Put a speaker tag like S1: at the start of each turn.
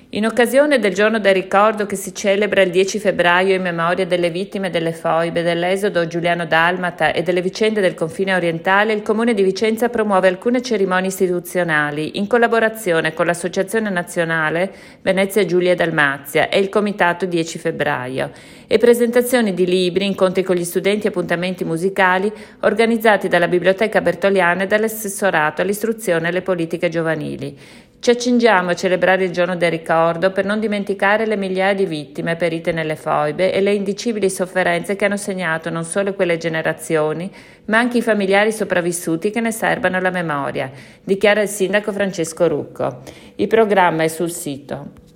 S1: In occasione del giorno del ricordo che si celebra il 10 febbraio in memoria delle vittime delle foibe, dell'esodo giuliano-dalmata e delle vicende del confine orientale, il Comune di Vicenza promuove alcune cerimonie istituzionali in collaborazione con l'Associazione Nazionale Venezia Giulia e Dalmazia e il Comitato 10 febbraio e presentazioni di libri, incontri con gli studenti e appuntamenti musicali organizzati dalla Biblioteca Bertoliana e dall'Assessorato all'istruzione e alle politiche giovanili. Ci accingiamo a celebrare il giorno del ricordo per non dimenticare le migliaia di vittime perite nelle foibe e le indicibili sofferenze che hanno segnato non solo quelle generazioni, ma anche i familiari sopravvissuti che ne serbano la memoria, dichiara il sindaco Francesco Rucco. Il programma è sul sito.